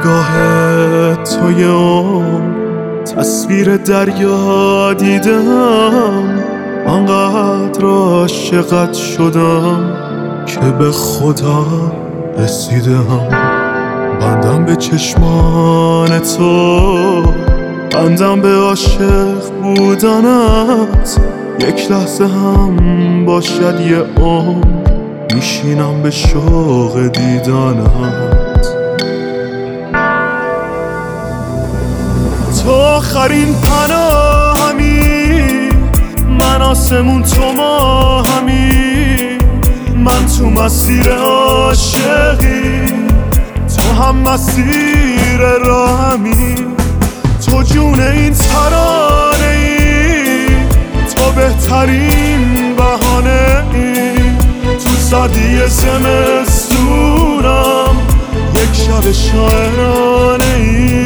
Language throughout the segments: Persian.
نگاه توی تصویر دریا دیدم، انقدر عاشقت شدم که به خدا رسیدم. بندم به چشمان تو، بندم به عاشق بودنت، یک لحظه هم باشد یه عمر میشینم به شوق دیدنت. تو آخرین پناهمی، من آسمون تو ماهمی، من تو مسیر عاشقی، تو هم مسیر راهمی. تو جون این ترانه ای، تو بهترین بهانه ای، تو سردی زمستونم یک شب شاعرانه ای.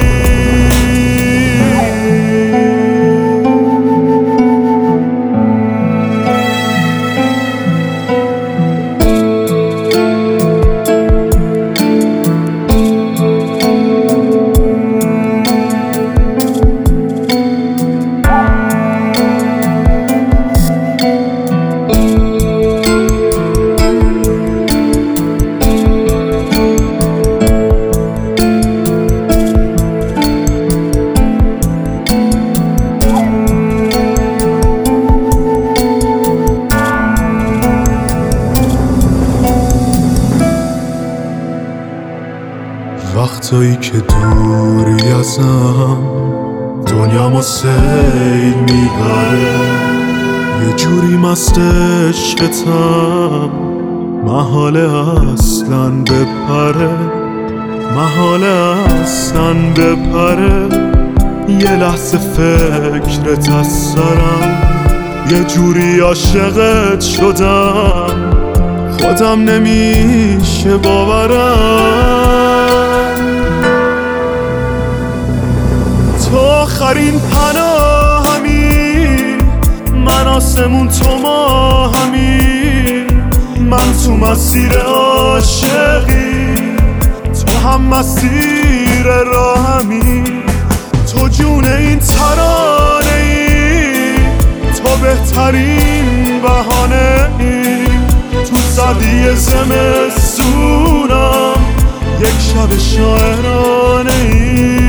وقتایی که دوری ازم دنیامو سیل میبره، یه جوری مست عشقتم، محاله اصلاً بپره، محاله اصلاً بپره. یه لحظه فکرت از سرم، یه جوری عاشقت شدم، خودم نمیشه باورم. تو آخرین پناهمی، من آسمون تو ماهمی، من تو مسیر عاشقی، تو هم مسیر راهمی. تو جون این ترانه ای، تو بهترین بهانه ای، تو سردی زمستونم یک شب شاعرانه ای.